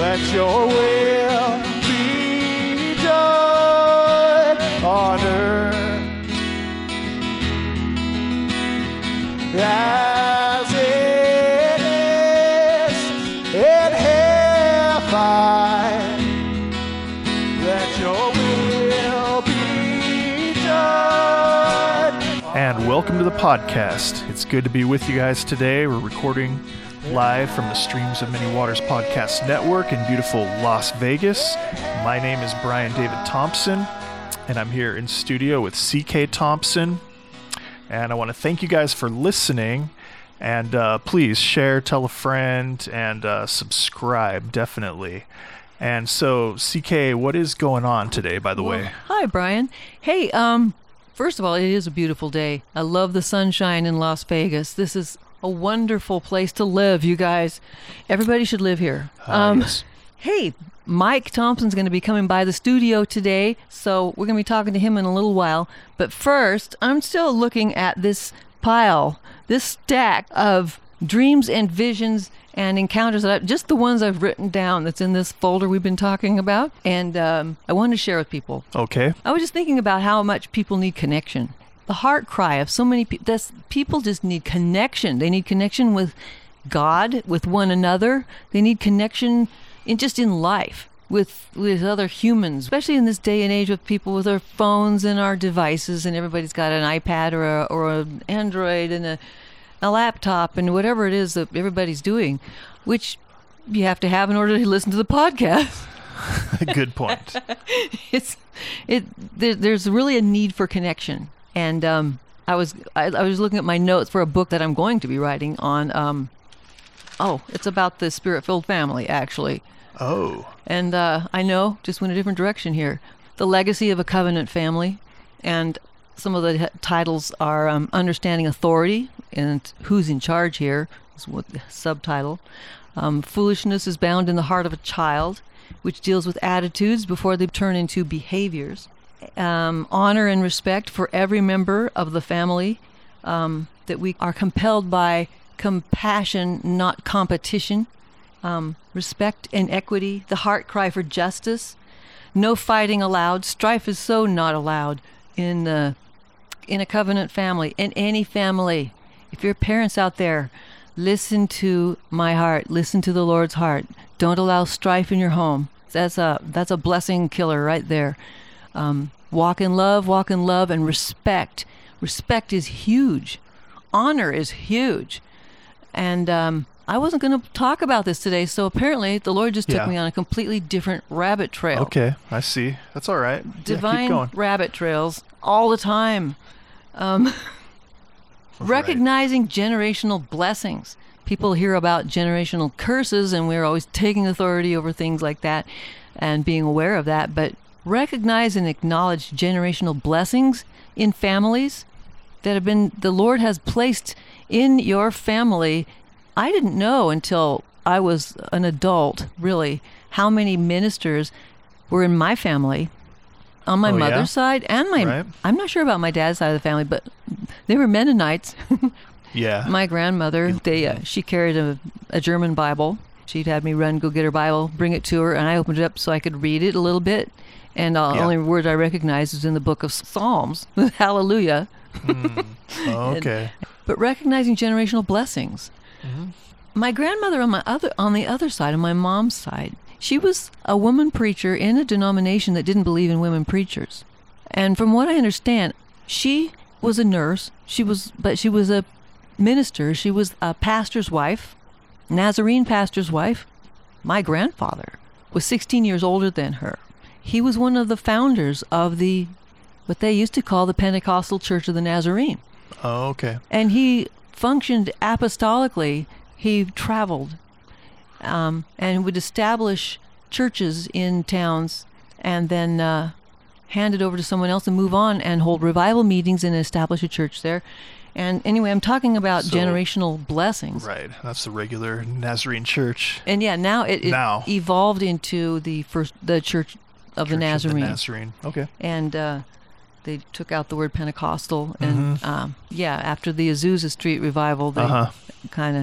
that your will be done on earth as it is in heaven, that your will be done. And welcome to the podcast. It's good to be with you guys today. We're recording live from the Streams of Many Waters Podcast Network in beautiful Las Vegas. My name is Brian David Thompson, and I'm here in studio with CK Thompson. And I want to thank you guys for listening. And please share, tell a friend, and subscribe, definitely. And so, CK, what is going on today, by the way? Hi, Brian. Hey, first of all, it is a beautiful day. I love the sunshine in Las Vegas. This is a wonderful place to live, you guys. Everybody should live here. Yes. Hey, Mike Thompson's going to be coming by the studio today, so we're going to be talking to him in a little while. But first, I'm still looking at this pile, this stack of dreams and visions and encounters, just the ones I've written down that's in this folder we've been talking about. And I wanted to share with people. Okay. I was just thinking about how much people need connection. The heart cry of so many people, people just need connection. They need connection with God, with one another. They need connection in life with other humans, especially in this day and age with people with our phones and our devices, and everybody's got an iPad or an Android and a laptop and whatever it is that everybody's doing, which you have to have in order to listen to the podcast. Good point. There's really a need for connection. And I was looking at my notes for a book that I'm going to be writing on. It's about the Spirit-filled family, actually. Oh. And I know, just went a different direction here. The Legacy of a Covenant Family. And some of the titles are Understanding Authority and Who's in Charge Here is what the subtitle. Foolishness is Bound in the Heart of a Child, which deals with attitudes before they turn into behaviors. Honor and respect for every member of the family, that we are compelled by compassion, not competition, respect and equity, the heart cry for justice, no fighting allowed, strife is so not allowed in a covenant family, in any family. If you're parents out there, listen to my heart, listen to the Lord's heart. Don't allow strife in your home. That's a blessing killer right there. Walk in love, and respect. Respect is huge. Honor is huge. And I wasn't going to talk about this today, so apparently the Lord just took me on a completely different rabbit trail. Okay, I see. That's all right. Divine keep going. rabbit trails all the time. Recognizing generational blessings. People hear about generational curses, and we're always taking authority over things like that and being aware of that, but recognize and acknowledge generational blessings in families that the Lord has placed in your family. I didn't know until I was an adult, really, how many ministers were in my family, on my mother's side, and I'm not sure about my dad's side of the family, but they were Mennonites. Yeah. My grandmother, she carried a German Bible. She'd had me go get her Bible, bring it to her, and I opened it up so I could read it a little bit. And the only word I recognized was in the book of Psalms, Hallelujah. Okay. But recognizing generational blessings. Mm-hmm. My grandmother on the other side, on my mom's side, she was a woman preacher in a denomination that didn't believe in women preachers. And from what I understand, she was a nurse. She was a minister. She was a pastor's wife, Nazarene pastor's wife. My grandfather was 16 years older than her. He was one of the founders of what they used to call the Pentecostal Church of the Nazarene. Oh, okay. And he functioned apostolically. He traveled and would establish churches in towns and then hand it over to someone else and move on and hold revival meetings and establish a church there. And anyway, I'm talking about generational blessings. Right. That's the regular Nazarene church. And now it evolved into the Church of the Nazarene. Okay. And they took out the word Pentecostal. And after the Azusa Street revival, they kind of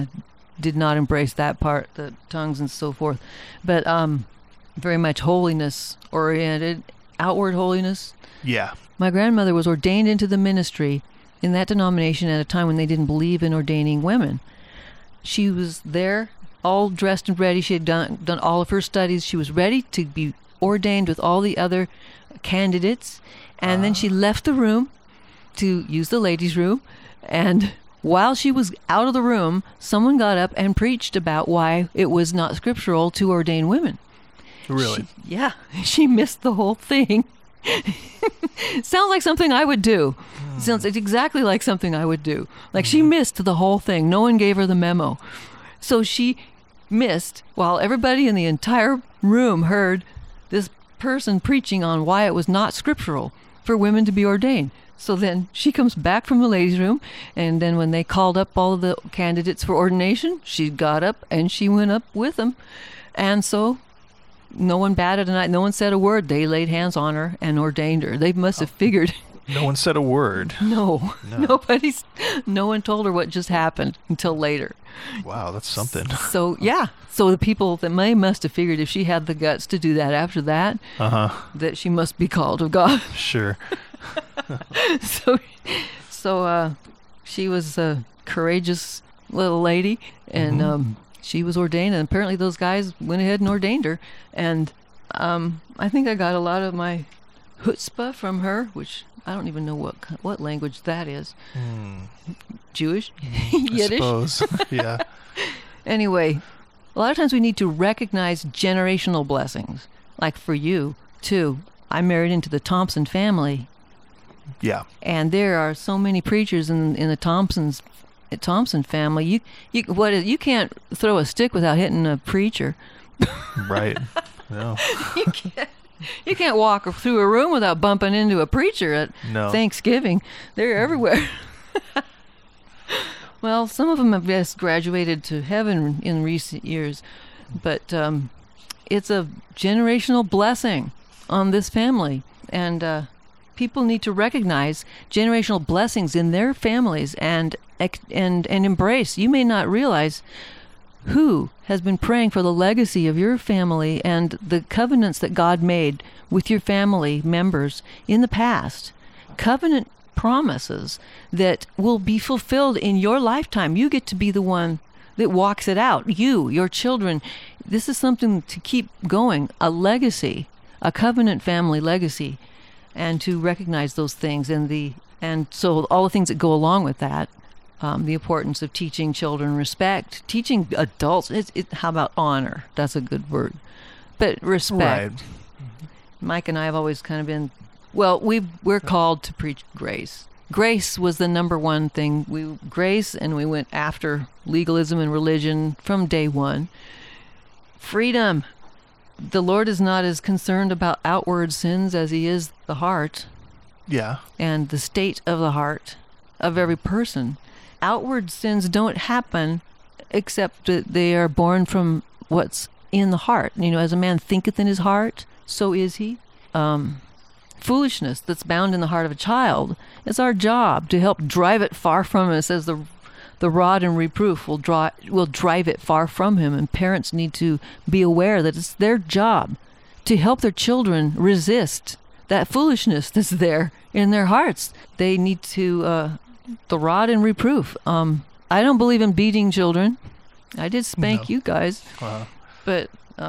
did not embrace that part, the tongues and so forth, but very much holiness oriented, outward holiness. Yeah. My grandmother was ordained into the ministry in that denomination at a time when they didn't believe in ordaining women. She was there, all dressed and ready. She had done all of her studies. She was ready to be ordained with all the other candidates. And then she left the room to use the ladies' room. And while she was out of the room, someone got up and preached about why it was not scriptural to ordain women. Really? She missed the whole thing. Sounds like something I would do. Sounds exactly like something I would do. Like she missed the whole thing. No one gave her the memo. So she missed, while everybody in the entire room heard this person preaching on why it was not scriptural for women to be ordained. So then she comes back from the ladies' room, and then when they called up all of the candidates for ordination, she got up and she went up with them. And so no one batted an eye. No one said a word. They laid hands on her and ordained her. They must have figured. No one said a word. No. No one told her what just happened until later. Wow, that's something. So, yeah. So the people that must have figured if she had the guts to do that after that, that she must be called of God. Sure. So she was a courageous little lady, and she was ordained, and apparently those guys went ahead and ordained her. And I think I got a lot of my chutzpah from her, which I don't even know what language that is. Jewish? Yiddish? I suppose. Yeah. Anyway, a lot of times we need to recognize generational blessings. Like for you, too. I married into the Thompson family. Yeah. And there are so many preachers in the Thompson family. You can't throw a stick without hitting a preacher. Right. No. You can't walk through a room without bumping into a preacher at Thanksgiving. They're everywhere. Well, some of them have just graduated to heaven in recent years, but it's a generational blessing on this family, and people need to recognize generational blessings in their families and embrace. You may not realize who has been praying for the legacy of your family and the covenants that God made with your family members in the past. Covenant promises that will be fulfilled in your lifetime. You get to be the one that walks it out. Your children. This is something to keep going, a legacy, a covenant family legacy, and to recognize those things and so all the things that go along with that. The importance of teaching children respect, teaching adults. How about honor? That's a good word. But respect. Right. Mike and I have always kind of been, we're called to preach grace. Grace was the number one thing. Grace, and we went after legalism and religion from day one. Freedom. The Lord is not as concerned about outward sins as he is the heart. Yeah. And the state of the heart of every person. Outward sins don't happen except that they are born from what's in the heart. As a man thinketh in his heart, so is he. Foolishness that's bound in the heart of a child, it's our job to help drive it far from us, as the rod and reproof will drive it far from him. And parents need to be aware that it's their job to help their children resist that foolishness that's there in their hearts. They need to... the rod and reproof. I don't believe in beating children. I did spank you guys, but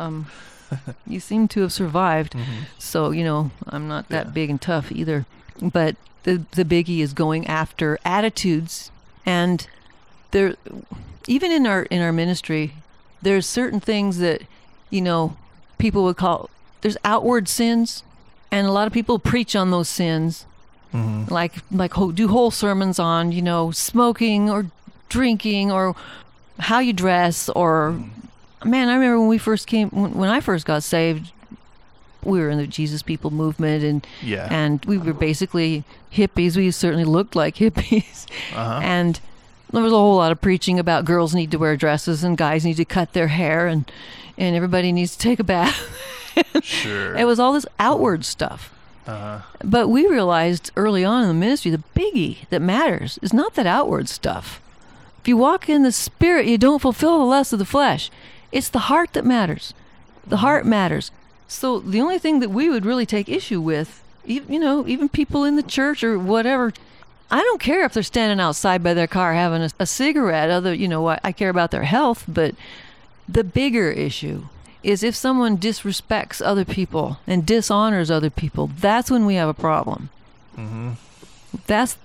you seem to have survived. So, I'm not that big and tough either. But the biggie is going after attitudes, and there, even in our ministry, there's certain things that people would call, there's outward sins, and a lot of people preach on those sins. Like do whole sermons on, smoking or drinking or how you dress or, man, I remember when I first got saved, we were in the Jesus People movement and we were basically hippies. We certainly looked like hippies. And there was a whole lot of preaching about girls need to wear dresses and guys need to cut their hair and everybody needs to take a bath. Sure. It was all this outward stuff. But we realized early on in the ministry, the biggie that matters is not that outward stuff. If you walk in the Spirit, you don't fulfill the lust of the flesh. It's the heart that matters. The heart matters. So the only thing that we would really take issue with, even people in the church or whatever, I don't care if they're standing outside by their car having a cigarette. I care about their health, but the bigger issue is if someone disrespects other people and dishonors other people, that's when we have a problem. Mm-hmm. That's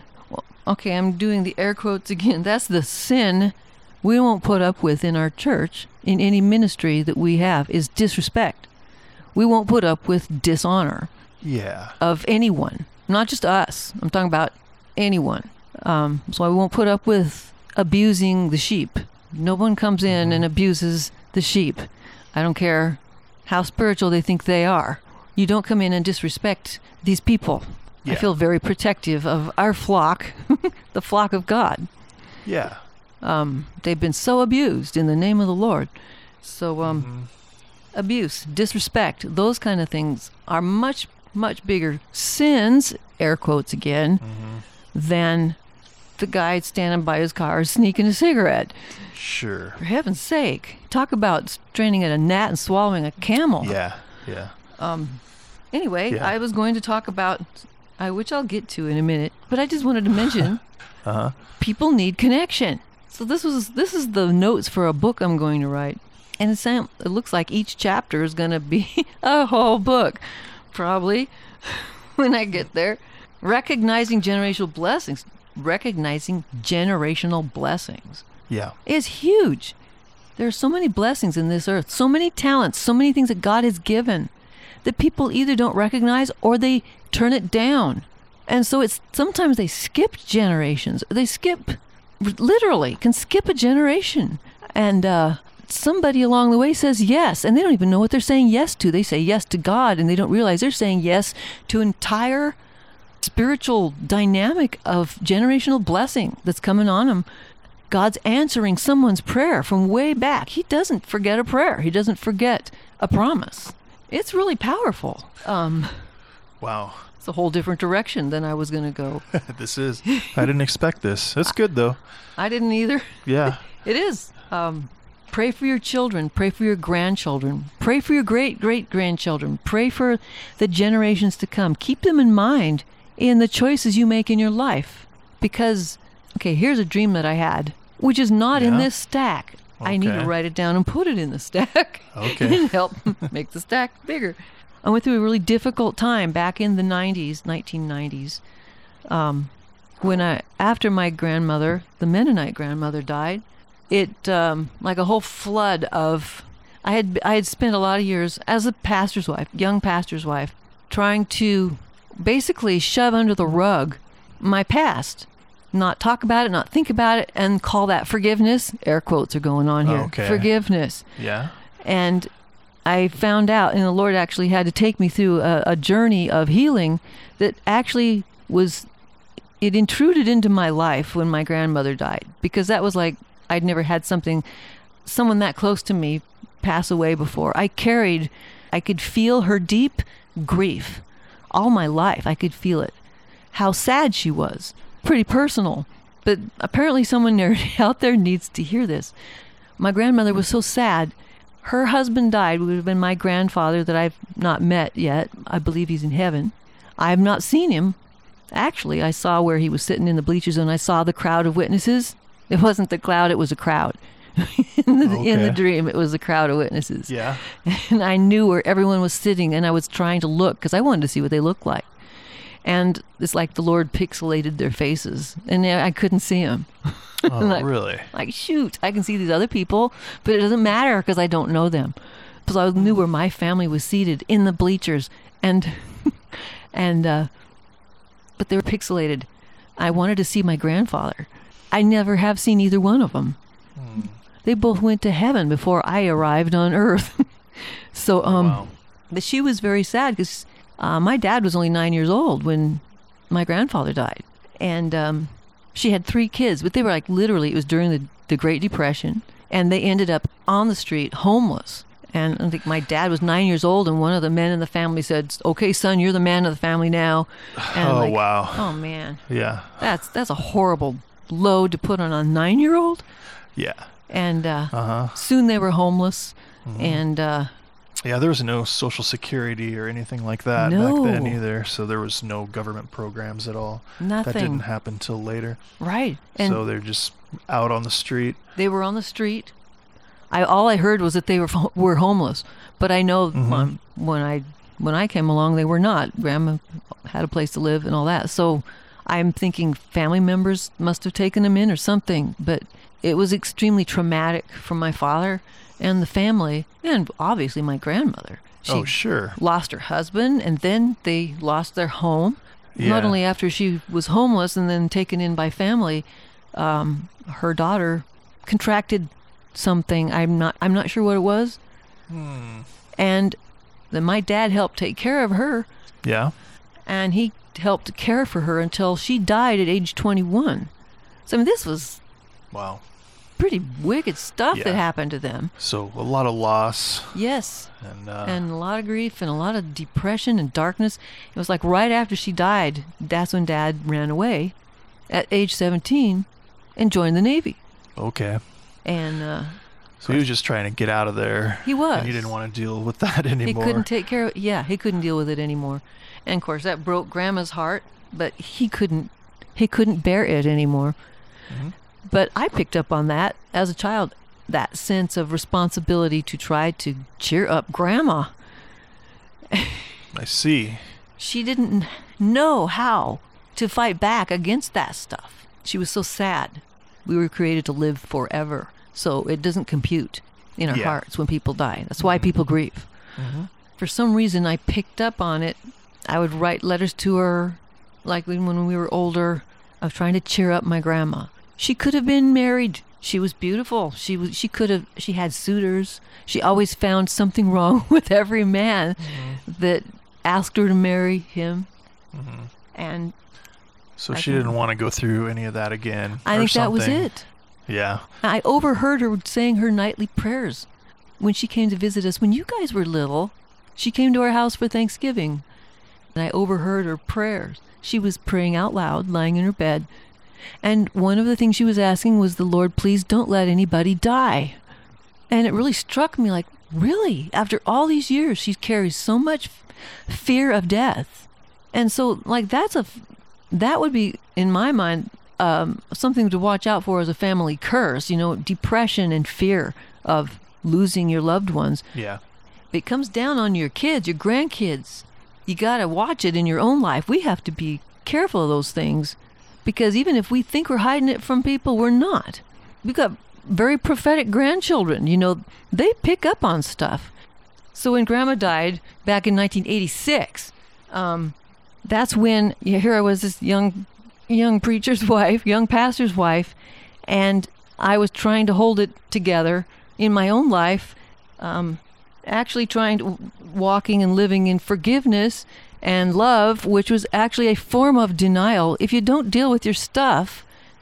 I'm doing the air quotes again. That's the sin we won't put up with in our church, in any ministry that we have, is disrespect. We won't put up with dishonor of anyone, not just us. I'm talking about anyone. So I won't put up with abusing the sheep. No one comes in and abuses the sheep. I don't care how spiritual they think they are. You don't come in and disrespect these people. Yeah. I feel very protective of our flock, the flock of God. Yeah. They've been so abused in the name of the Lord. So abuse, disrespect, those kind of things are much, much bigger sins, air quotes again, than the guy standing by his car sneaking a cigarette. Sure. For heaven's sake. Talk about straining at a gnat and swallowing a camel. Yeah. Anyway, I was going to talk about, which I'll get to in a minute, but I just wanted to mention people need connection. So this is the notes for a book I'm going to write. And it looks like each chapter is going to be a whole book, probably, when I get there. Recognizing generational blessings. Recognizing generational blessings. Yeah. Is huge. There are so many blessings in this earth, so many talents, so many things that God has given that people either don't recognize or they turn it down. And so sometimes they skip generations. They can skip a generation. And somebody along the way says yes, and they don't even know what they're saying yes to. They say yes to God, and they don't realize they're saying yes to an entire spiritual dynamic of generational blessing that's coming on them. God's answering someone's prayer from way back. He doesn't forget a prayer. He doesn't forget a promise. It's really powerful. Wow. It's a whole different direction than I was going to go. This is. I didn't expect this. That's good, though. I didn't either. Yeah. It is. Pray for your children. Pray for your grandchildren. Pray for your great-great-grandchildren. Pray for the generations to come. Keep them in mind in the choices you make in your life. Because, here's a dream that I had, which is not in this stack. Okay. I need to write it down and put it in the stack. Okay. And help make the stack bigger. I went through a really difficult time back in the 1990s, when after my grandmother, the Mennonite grandmother, died. It like a whole flood of. I had spent a lot of years as a pastor's wife, young pastor's wife, trying to basically shove under the rug my past, not talk about it, not think about it, and call that forgiveness. Air quotes are going on here. Okay. Forgiveness. Yeah. And I found out, and the Lord actually had to take me through a journey of healing that actually it intruded into my life when my grandmother died, because that was like, I'd never had someone that close to me pass away before. I could feel her deep grief all my life. I could feel it. How sad she was. Pretty personal. But apparently someone out there needs to hear this. My grandmother was so sad. Her husband died, would have been my grandfather that I've not met yet. I believe he's in heaven. I have not seen him. Actually, I saw where he was sitting in the bleachers, and I saw the crowd of witnesses. It wasn't the cloud, it was a crowd. In the dream, it was a crowd of witnesses. Yeah. And I knew where everyone was sitting, and I was trying to look because I wanted to see what they looked like. And it's like the Lord pixelated their faces, and I couldn't see them. Oh, really? Like, shoot, I can see these other people, but it doesn't matter because I don't know them. Because I knew where my family was seated in the bleachers, but they were pixelated. I wanted to see my grandfather. I never have seen either one of them. They both went to heaven before I arrived on earth. So, wow. But she was very sad because my dad was only 9 years old when my grandfather died. And she had 3 kids, but they were like, literally, it was during the Great Depression. And they ended up on the street, homeless. And I think my dad was 9 years old, and one of the men in the family said, "Okay, son, you're the man of the family now." And Wow. Oh, man. Yeah. That's a horrible load to put on a 9-year-old. Yeah. And Uh-huh. soon they were homeless. And Yeah, there was no Social Security or anything like that No. back then either, so there was no government programs at all. That nothing. didn't happen till later. Right. And So they're just out on the street. they were on the street. All I heard was that they were homeless, but I know when I came along, they were not. Grandma had a place to live and all that. So I'm thinking family members must have taken them in or something. But it was extremely traumatic for my father and the family, and obviously my grandmother. She Oh, sure. lost her husband, and then they lost their home. Yeah. Not only after she was homeless and then taken in by family, her daughter contracted something. I'm not sure what it was. And then my dad helped take care of her, Yeah. and he helped care for her until she died at age 21. So I mean, this was Wow. pretty wicked stuff that Yeah. happened to them. So a lot of loss Yes. and And a lot of grief and a lot of depression and darkness. It was like right after she died, that's when Dad ran away at age 17 and joined the Navy. okay. And So he was just trying to get out of there. he was. And he didn't want to deal with that He anymore. couldn't take care of. Yeah, he couldn't deal with it anymore. And of course, that broke Grandma's heart. But he couldn't bear it anymore. Mhm. But I picked up on that as a child. That sense of responsibility to try to cheer up Grandma. I see. She didn't know how to fight back against that stuff. She was so sad. We were created to live forever. So it doesn't compute in our Yeah. hearts when people die. That's why people grieve. Mhm. For some reason, I picked up on it. I would write letters to her, like when we were older. I was trying to cheer up my grandma. She could have been married. She was beautiful. She had suitors. She always found something wrong with every man that asked her to marry him. And So I she can- didn't want to go through any of that again. I or think that was something. it. Yeah. I overheard her saying her nightly prayers when she came to visit us. When you guys were little, she came to our house for Thanksgiving, and I overheard her prayers. She was praying out loud, lying in her bed, and one of the things she was asking was, "The Lord, please don't let anybody die." And it really struck me, like, really? After all these years, she carries so much fear of death. And so, like, that would be, in my mind, something to watch out for as a family curse, depression and fear of losing your loved ones. Yeah. It comes down on your kids, your grandkids. You got to watch it in your own life. We have to be careful of those things, because even if we think we're hiding it from people, we're not. We've got very prophetic grandchildren. They pick up on stuff. So when Grandma died back in 1986, that's when here I was, this young preacher's wife, young pastor's wife, and I was trying to hold it together in my own life, actually walking and living in forgiveness and love, which was actually a form of denial. If you don't deal with your stuff,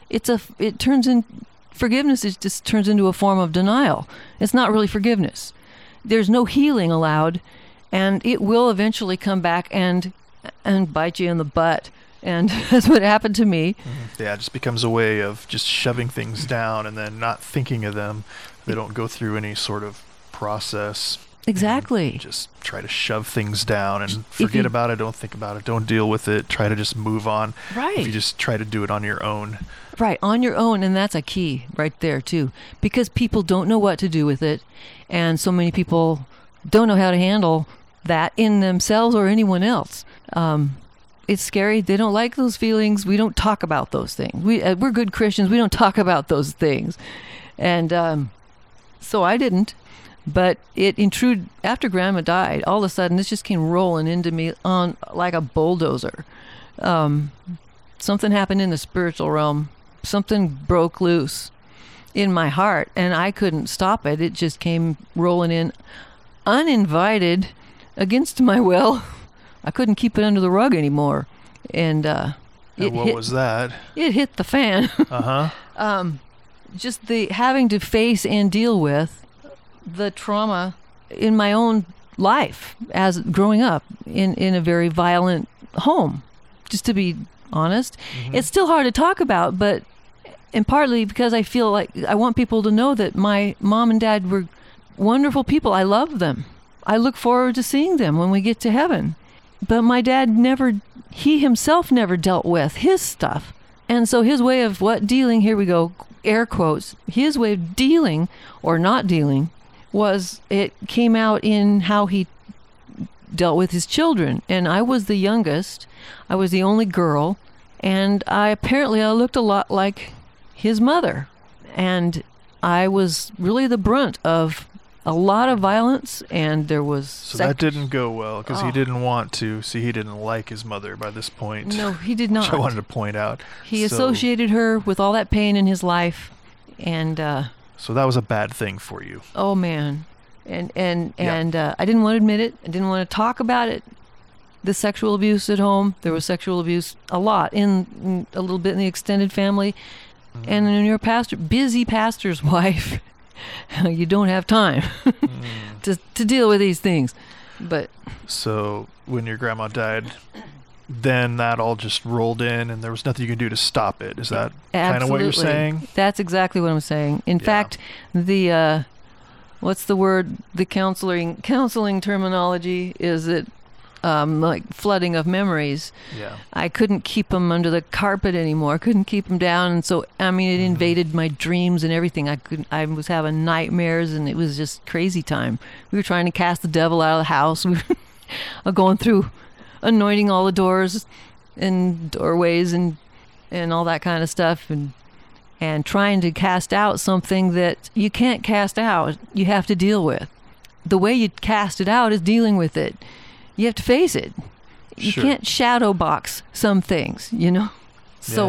forgiveness just turns into a form of denial. It's not really forgiveness. There's no healing allowed, and it will eventually come back and bite you in the butt. And that's what happened to me. Yeah, it just becomes a way of just shoving things down and then not thinking of them. They don't go through any sort of process. Exactly. Just try to shove things down and forget about it, don't think about it, don't deal with it, try to just move on. Right. If you just try to do it on your own. Right, on your own, and that's a key right there too, because people don't know what to do with it, and so many people don't know how to handle that in themselves or anyone else. It's scary. They don't like those feelings. We don't talk about those things. We're good Christians. We don't talk about those things, and so I didn't. But it intruded after Grandma died. All of a sudden, this just came rolling into me on like a bulldozer. Something happened in the spiritual realm. Something broke loose in my heart, and I couldn't stop it. It just came rolling in uninvited, against my will. I couldn't keep it under the rug anymore. And What was that? It hit the fan. Uh-huh. Just the having to face and deal with the trauma in my own life as growing up in a very violent home. Just to be honest, it's still hard to talk about, but And partly because I feel like I want people to know that my mom and dad were wonderful people. I love them. I look forward to seeing them when we get to heaven. But my dad he himself never dealt with his stuff. And so his way of dealing, here we go, air quotes, his way of dealing or not dealing it came out in how he dealt with his children. And I was the youngest. I was the only girl. And I looked a lot like his mother. And I was really the brunt of a lot of violence, and there was... So that didn't go well, because he didn't want to. See, he didn't like his mother by this point. No, he did not. Which I wanted to point out. He associated her with all that pain in his life, and... so that was a bad thing for you. Oh, man. And I didn't want to admit it. I didn't want to talk about it. The sexual abuse at home. There was sexual abuse a lot, a little bit in the extended family. Mm-hmm. And when you're a busy pastor's wife... you don't have time to deal with these things. But so when your grandma died, then that all just rolled in and there was nothing you could do to stop it. Is that kind of what you're saying? That's exactly what I'm saying. In fact, the what's the word? The counseling terminology is it like flooding of memories. Yeah. I couldn't keep them under the carpet anymore. I couldn't keep them down, and so it invaded my dreams and everything. I was having nightmares, and it was just crazy time. We were trying to cast the devil out of the house. We were going through anointing all the doors and doorways and all that kind of stuff, and trying to cast out something that you can't cast out. You have to deal with. The way you cast it out is dealing with it. You have to face it. You can't shadow box some things, So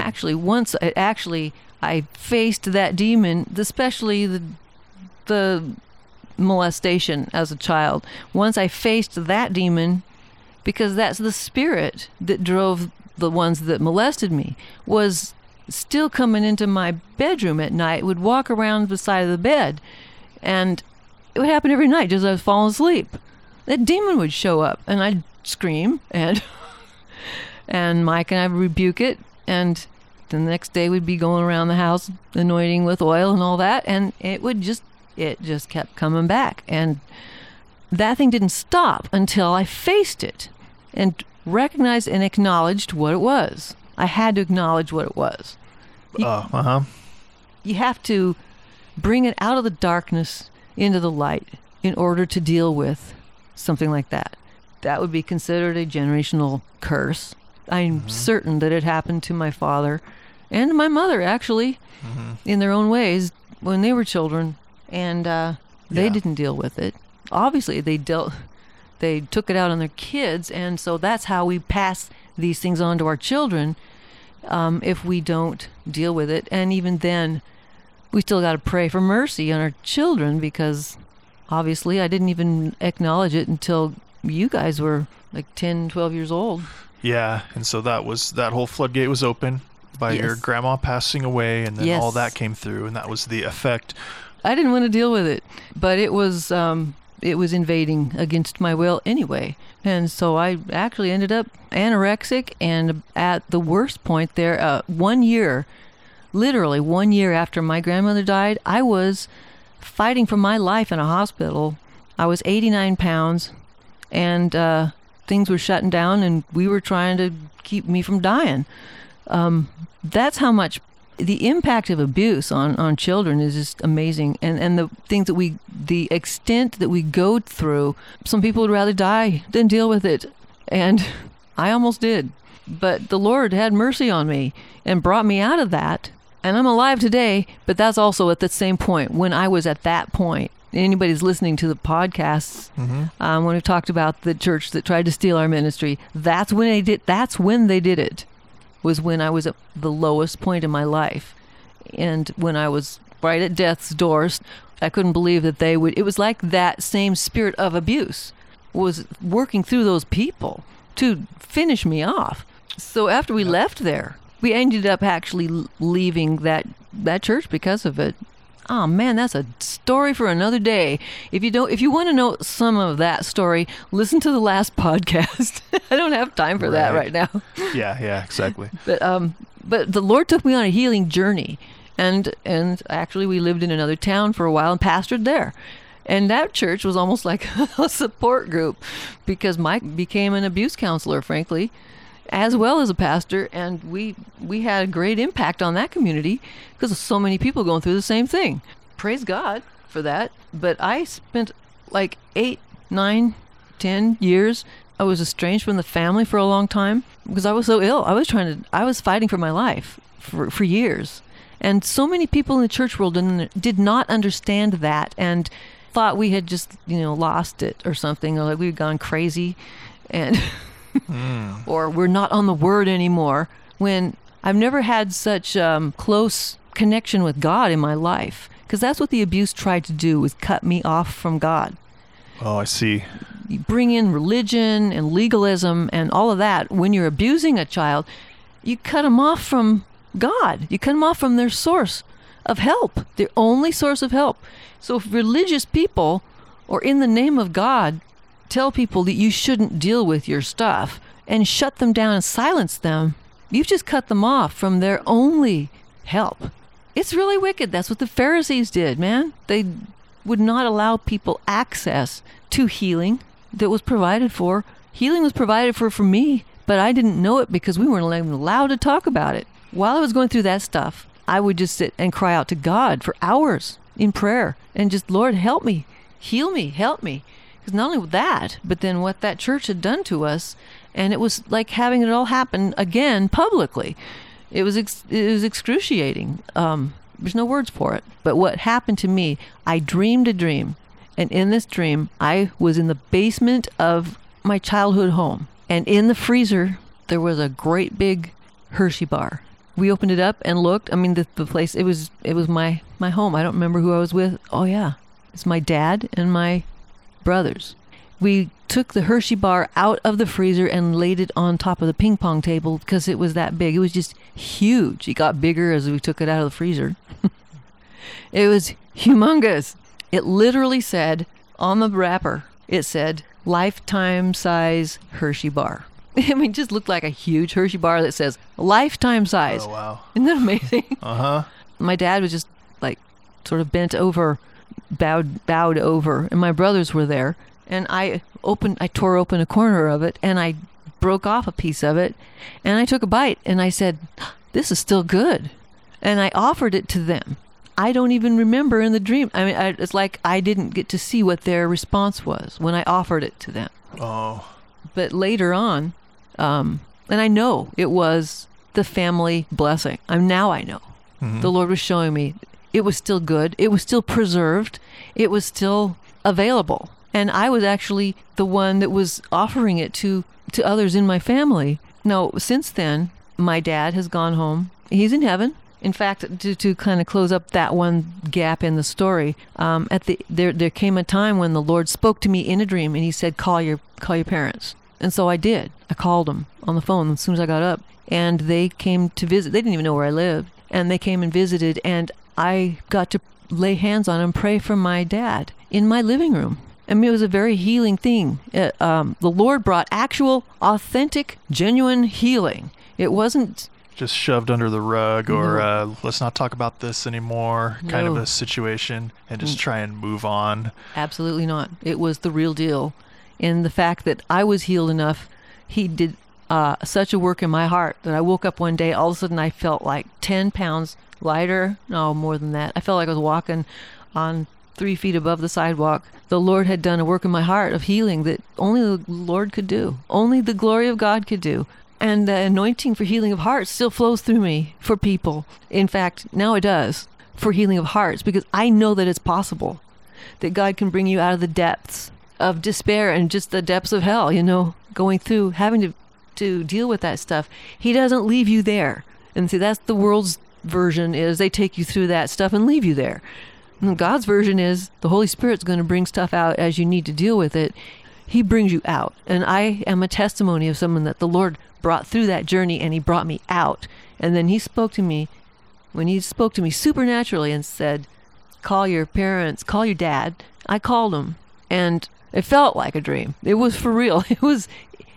I faced that demon, especially the molestation as a child. Once I faced that demon, because that's the spirit that drove the ones that molested me, was still coming into my bedroom at night, would walk around the side of the bed, and it would happen every night just as I was falling asleep. That demon would show up, and I'd scream, and Mike and I would rebuke it, and the next day we'd be going around the house anointing with oil and all that, and it just kept coming back. And that thing didn't stop until I faced it and recognized and acknowledged what it was. I had to acknowledge what it was. You have to bring it out of the darkness into the light in order to deal with something like that. That would be considered a generational curse. I'm certain that it happened to my father and my mother, actually, in their own ways when they were children, and they didn't deal with it. Obviously, they took it out on their kids, and so that's how we pass these things on to our children if we don't deal with it. And even then, we still got to pray for mercy on our children, because obviously I didn't even acknowledge it until you guys were like 10, 12 years old. Yeah, and so that whole floodgate was open by your grandma passing away, and then all that came through, and that was the effect. I didn't want to deal with it, but it was invading against my will anyway. And so I actually ended up anorexic, and at the worst point there, 1 year, literally 1 year after my grandmother died, I was fighting for my life in a hospital. I was 89 pounds, and things were shutting down, and we were trying to keep me from dying. That's how much the impact of abuse on children is just amazing. And the things that the extent that we go through, some people would rather die than deal with it. And I almost did. But the Lord had mercy on me and brought me out of that. And I'm alive today, but that's also at the same point when I was at that point. Anybody's listening to the podcasts, when we talked about the church that tried to steal our ministry, that's when they did it. Was when I was at the lowest point in my life. And when I was right at death's doors, I couldn't believe that it was like that same spirit of abuse was working through those people to finish me off. So after we left there, we ended up actually leaving that church because of it. Oh man, that's a story for another day. If you want to know some of that story, listen to the last podcast. I don't have time for that right now. Yeah, exactly. But But the Lord took me on a healing journey. And actually we lived in another town for a while and pastored there. And that church was almost like a support group, because Mike became an abuse counselor, frankly, as well as a pastor. And we had a great impact on that community because of so many people going through the same thing. Praise God for that. But I spent like 8, 9, 10 years. I was estranged from the family for a long time because I was so ill. I was fighting for my life for years. And so many people in the church world did not understand that and thought we had just, lost it or something, or like we'd gone crazy and or we're not on the word anymore, when I've never had such close connection with God in my life, because that's what the abuse tried to do, was cut me off from God. Oh, I see. You bring in religion and legalism and all of that. When you're abusing a child, you cut them off from God. You cut them off from their source of help, their only source of help. So if religious people, or in the name of God, tell people that you shouldn't deal with your stuff and shut them down and silence them, you've just cut them off from their only help. It's really wicked. That's what the Pharisees did, man. They would not allow people access to healing that was provided for. Healing was provided for me, but I didn't know it because we weren't even allowed to talk about it. While I was going through that stuff, I would just sit and cry out to God for hours in prayer and just, Lord, help me, heal me, help me. Because not only that, but then what that church had done to us, and it was like having it all happen again publicly. It was excruciating. There's no words for it. But what happened to me, I dreamed a dream. And in this dream, I was in the basement of my childhood home. And in the freezer, there was a great big Hershey bar. We opened it up and looked. I mean, the place, it was my home. I don't remember who I was with. Oh, yeah. It's my dad and my brothers. We took the Hershey bar out of the freezer and laid it on top of the ping pong table because it was that big. It was just huge. It got bigger as we took it out of the freezer. It was humongous. It literally said on the wrapper, it said lifetime size Hershey bar. I mean, it just looked like a huge Hershey bar that says lifetime size. Oh, wow. Isn't that amazing? Uh-huh. My dad was just like sort of bent over, bowed over, and my brothers were there. And I tore open a corner of it, and I broke off a piece of it, and I took a bite, and I said, this is still good. And I offered it to them. I don't even remember in the dream. I mean, it's like I didn't get to see what their response was when I offered it to them. Oh. But later on, and I know it was the family blessing. Now I know. Mm-hmm. The Lord was showing me it was still good. It was still preserved. It was still available. And I was actually the one that was offering it to others in my family. Now, since then, my dad has gone home. He's in heaven. In fact, to kind of close up that one gap in the story, there came a time when the Lord spoke to me in a dream, and He said, "Call your parents." And so I did. I called them on the phone as soon as I got up, and they came to visit. They didn't even know where I lived, and they came and visited, and I got to lay hands on and pray for my dad in my living room. I mean, it was a very healing thing. The Lord brought actual, authentic, genuine healing. It wasn't just shoved under the rug or let's not talk about this anymore kind of a situation and just try and move on. Absolutely not. It was the real deal. In the fact that I was healed enough, He did such a work in my heart that I woke up one day, all of a sudden I felt like 10 pounds lighter. No, more than that. I felt like I was walking on 3 feet above the sidewalk. The Lord had done a work in my heart of healing that only the Lord could do. Only the glory of God could do. And the anointing for healing of hearts still flows through me for people. In fact, now it does for healing of hearts, because I know that it's possible, that God can bring you out of the depths of despair and just the depths of hell, going through, having to deal with that stuff. He doesn't leave you there. And see, that's the world's version, is they take you through that stuff and leave you there. And God's version is the Holy Spirit's going to bring stuff out as you need to deal with it. He brings you out. And I am a testimony of someone that the Lord brought through that journey, and He brought me out. And then He spoke to me, when He spoke to me supernaturally and said, call your parents, call your dad. I called him, and it felt like a dream. It was for real.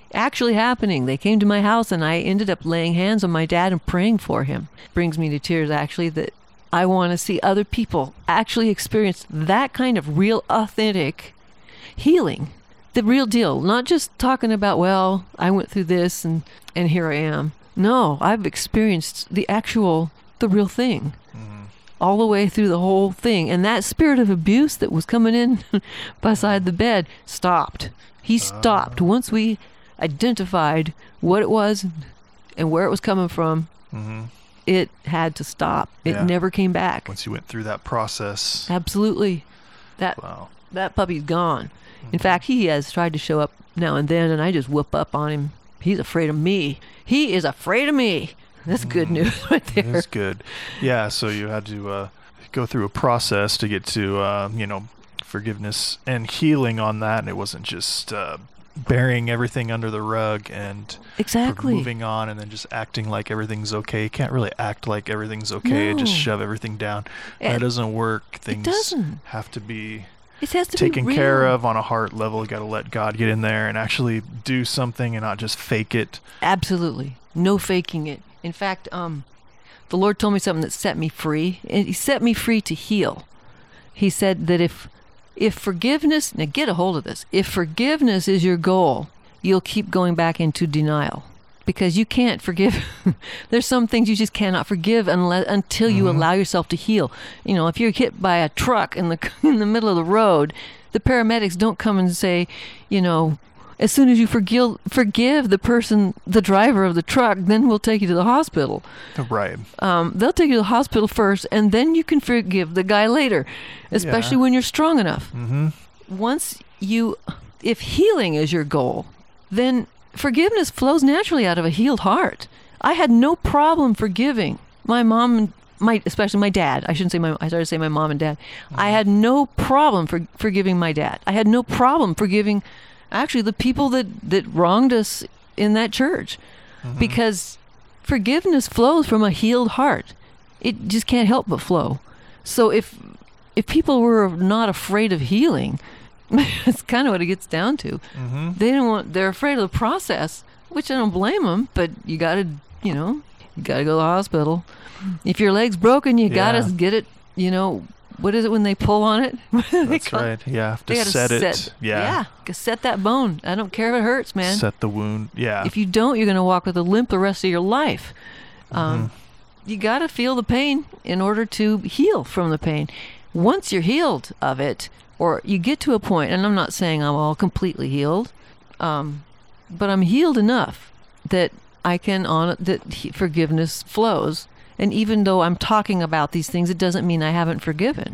actually happening. They came to my house, and I ended up laying hands on my dad and praying for him. Brings me to tears, actually, that I want to see other people actually experience that kind of real, authentic healing. The real deal. Not just talking about, well, I went through this and here I am. No, I've experienced the real thing. All the way through the whole thing. And that spirit of abuse that was coming in beside the bed stopped. He stopped. Once we identified what it was and where it was coming from, it had to stop. It never came back. Once you went through that process. Absolutely. That puppy's gone. In fact, he has tried to show up now and then, and I just whoop up on him. He's afraid of me. He is afraid of me. That's good news right there. That's good. Yeah, so you had to go through a process to get to, forgiveness and healing on that. And it wasn't just burying everything under the rug and exactly moving on and then just acting like everything's okay. You can't really act like everything's okay and just shove everything down. That doesn't work. Things have to be taken care of on a heart level. You got to let God get in there and actually do something and not just fake it. Absolutely. No faking it. In fact, the Lord told me something that set me free, and He set me free to heal. He said that if forgiveness, now get a hold of this, if forgiveness is your goal, you'll keep going back into denial because you can't forgive. There's some things you just cannot forgive until you allow yourself to heal. You know, if you're hit by a truck in the middle of the road, the paramedics don't come and say, you know, as soon as you forgive the person, the driver of the truck, then we'll take you to the hospital. Right. They'll take you to the hospital first, and then you can forgive the guy later, especially when you're strong enough. If healing is your goal, then forgiveness flows naturally out of a healed heart. I had no problem forgiving my mom and especially my dad. I shouldn't say I started to say my mom and dad. I had no problem forgiving my dad. I had no problem forgiving actually the people that wronged us in that church, because forgiveness flows from a healed heart. It just can't help but flow. So if people were not afraid of healing, that's kind of what it gets down to. They're afraid of the process, which I don't blame them, but you gotta go to the hospital. If your leg's broken, you gotta get it, what is it when they pull on it? That's right. Yeah, have to set it. Yeah, set that bone. I don't care if it hurts, man. Set the wound. Yeah. If you don't, you're going to walk with a limp the rest of your life. You got to feel the pain in order to heal from the pain. Once you're healed of it, or you get to a point, and I'm not saying I'm all completely healed, but I'm healed enough that forgiveness flows. And even though I'm talking about these things, it doesn't mean I haven't forgiven.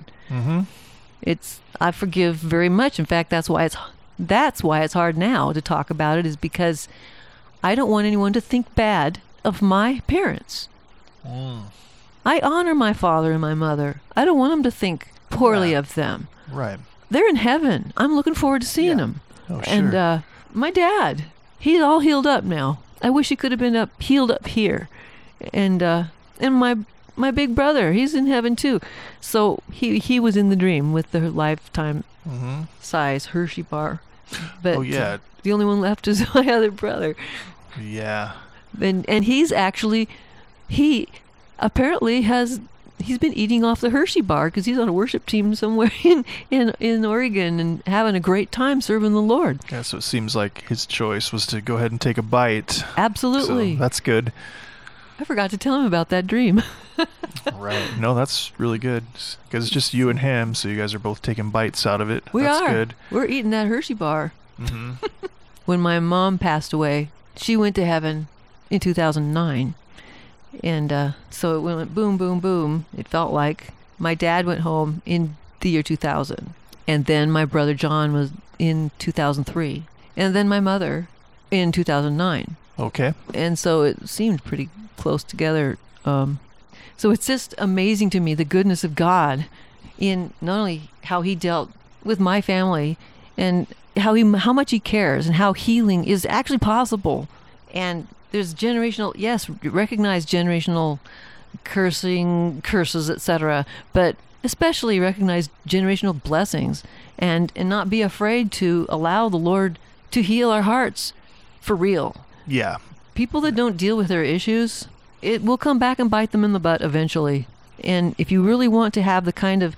I forgive very much. In fact, that's why it's hard now to talk about it, is because I don't want anyone to think bad of my parents. I honor my father and my mother. I don't want them to think poorly of them. Right. They're in heaven. I'm looking forward to seeing them. Oh, sure. And my dad, he's all healed up now. I wish he could have been healed up here. And my big brother, he's in heaven too. So he was in the dream with the lifetime size Hershey bar. But the only one left is my other brother. Yeah. And he's actually, he apparently he's been eating off the Hershey bar because he's on a worship team somewhere in Oregon and having a great time serving the Lord. Yeah, so it seems like his choice was to go ahead and take a bite. Absolutely. So that's good. I forgot to tell him about that dream. Right. No, that's really good because it's just you and him, so you guys are both taking bites out of it. That's good. We're eating that Hershey bar. When my mom passed away, she went to heaven in 2009. And so it went boom, boom, boom. It felt like my dad went home in the year 2000. And then my brother John was in 2003. And then my mother in 2009. Okay. And so it seemed pretty close together. So it's just amazing to me, the goodness of God in not only how he dealt with my family and how much he cares and how healing is actually possible. And there's recognize generational curses, etc., but especially recognize generational blessings and not be afraid to allow the Lord to heal our hearts for real. Yeah. People that don't deal with their issues, it will come back and bite them in the butt eventually. And if you really want to have the kind of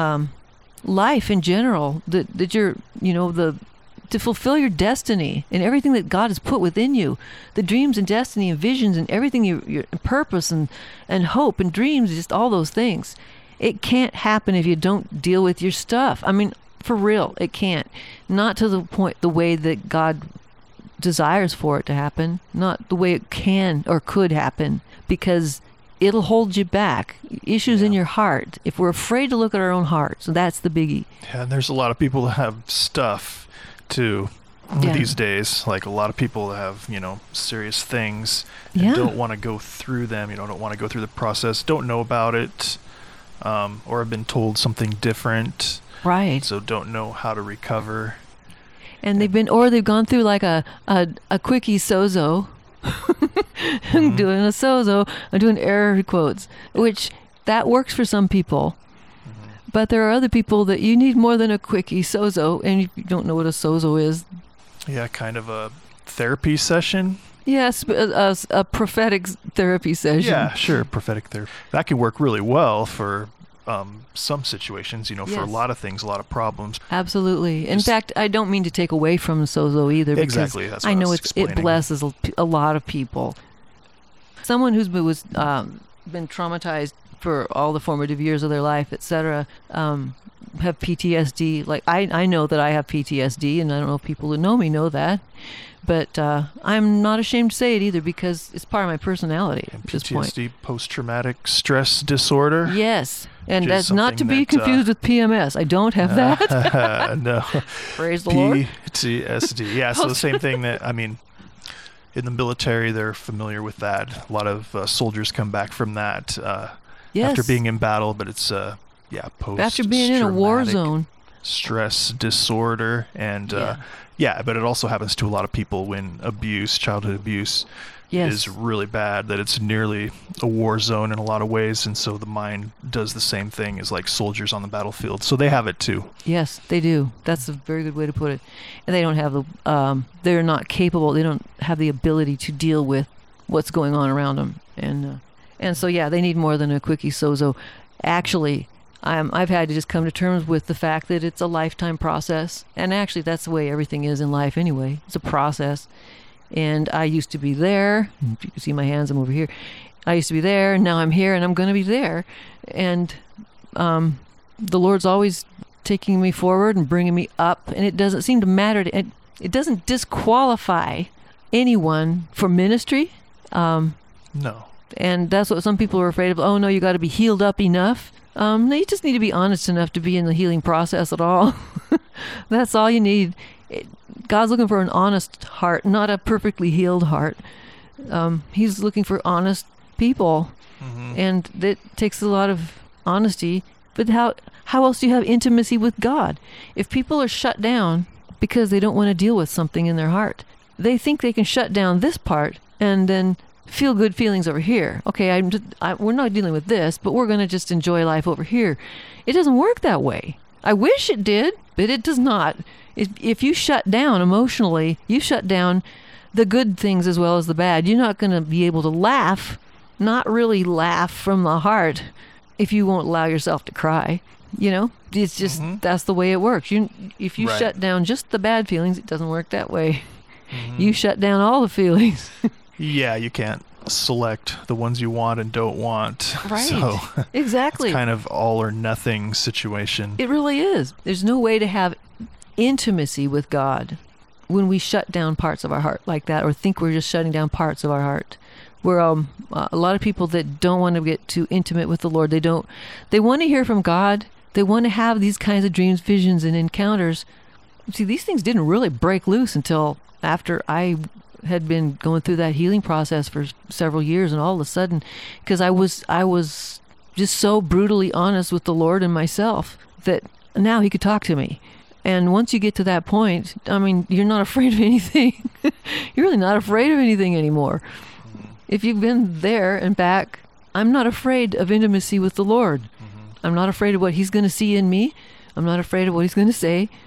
life in general that you're, to fulfill your destiny and everything that God has put within you, the dreams and destiny and visions and everything, your purpose and hope and dreams, just all those things, it can't happen if you don't deal with your stuff. I mean, for real, it can't. Not to the point, the way that God desires for it to happen, not the way it can or could happen, because it'll hold you back. Issues in your heart. If we're afraid to look at our own hearts, that's the biggie. Yeah, and there's a lot of people that have stuff too these days. Like a lot of people that have, serious things and don't want to go through them, don't want to go through the process, don't know about it, or have been told something different. Right. So don't know how to recover. And they've gone through like a quickie sozo. I'm doing a sozo. I'm doing air quotes, which that works for some people. But there are other people that you need more than a quickie sozo, and you don't know what a sozo is. Yeah, kind of a therapy session. Yes, a prophetic therapy session. Yeah, sure, prophetic therapy. That can work really well for some situations, for a lot of things, a lot of problems. Absolutely. In fact, I don't mean to take away from the sozo either, because exactly, that's what I know I was explaining. It blesses a lot of people. Someone who's been traumatized for all the formative years of their life, etc., have PTSD. Like I know that I have PTSD, and I don't know if people who know me know that. But I'm not ashamed to say it either, because it's part of my personality at this point. PTSD, post-traumatic stress disorder. Yes, and that's not to be confused with PMS. I don't have that. No. Praise the Lord. PTSD. Yeah, so the same thing that, in the military, they're familiar with that. A lot of soldiers come back from that after being in battle, but it's, post-traumatic after being in a war zone. Stress disorder, and but it also happens to a lot of people when childhood abuse is really bad, that it's nearly a war zone in a lot of ways, and so the mind does the same thing as like soldiers on the battlefield. So they have it too. Yes, they do. That's a very good way to put it. And they don't have they're not capable, they don't have the ability to deal with what's going on around them. And so, they need more than a quickie sozo. Actually, I've had to just come to terms with the fact that it's a lifetime process. And actually, that's the way everything is in life anyway. It's a process. And I used to be there. You can see my hands, I'm over here. I used to be there, and now I'm here, and I'm going to be there. And the Lord's always taking me forward and bringing me up. And it doesn't seem to matter. It doesn't disqualify anyone for ministry. No. And that's what some people are afraid of. Oh, no, you got to be healed up enough. No, you just need to be honest enough to be in the healing process at all. That's all you need. God's looking for an honest heart, not a perfectly healed heart. He's looking for honest people, and that takes a lot of honesty. But how else do you have intimacy with God? If people are shut down because they don't want to deal with something in their heart, they think they can shut down this part and then feel good feelings over here. Okay, we're not dealing with this, but we're going to just enjoy life over here. It doesn't work that way. I wish it did, but it does not. If you shut down emotionally, you shut down the good things as well as the bad. You're not going to be able to laugh, not really laugh from the heart, if you won't allow yourself to cry. It's just, that's the way it works. If you shut down just the bad feelings, it doesn't work that way. You shut down all the feelings. Yeah, you can't select the ones you want and don't want. Right. So exactly. It's kind of all or nothing situation. It really is. There's no way to have intimacy with God when we shut down parts of our heart like that, or think we're just shutting down parts of our heart. Where a lot of people that don't want to get too intimate with the Lord, they want to hear from God. They want to have these kinds of dreams, visions, and encounters. See, these things didn't really break loose until after I had been going through that healing process for several years, and all of a sudden, because I was just so brutally honest with the Lord and myself that now He could talk to me. And once you get to that point, you're not afraid of anything. You're really not afraid of anything anymore. If you've been there and back, I'm not afraid of intimacy with the Lord. I'm not afraid of what He's going to see in me. I'm not afraid of what He's going to say.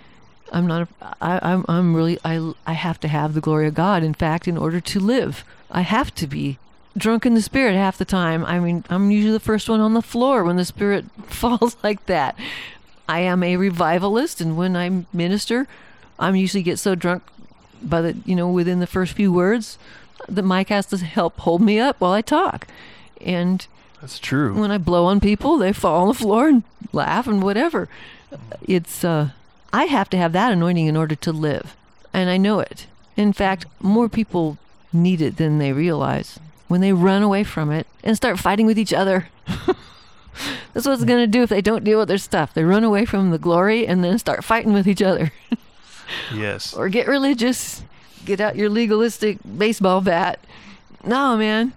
I have to have the glory of God. In fact, in order to live, I have to be drunk in the Spirit half the time. I mean, I'm usually the first one on the floor when the Spirit falls like that. I am a revivalist, and when I minister, I usually get so drunk by within the first few words that Mike has to help hold me up while I talk. And That's true. when I blow on people, they fall on the floor and laugh and whatever. It's I have to have that anointing in order to live, and I know it. In fact, more people need it than they realize. When they run away from it and start fighting with each other, that's what it's going to do if they don't deal with their stuff. They run away from the glory and then start fighting with each other. Yes. Or get religious. Get out your legalistic baseball bat. No, man.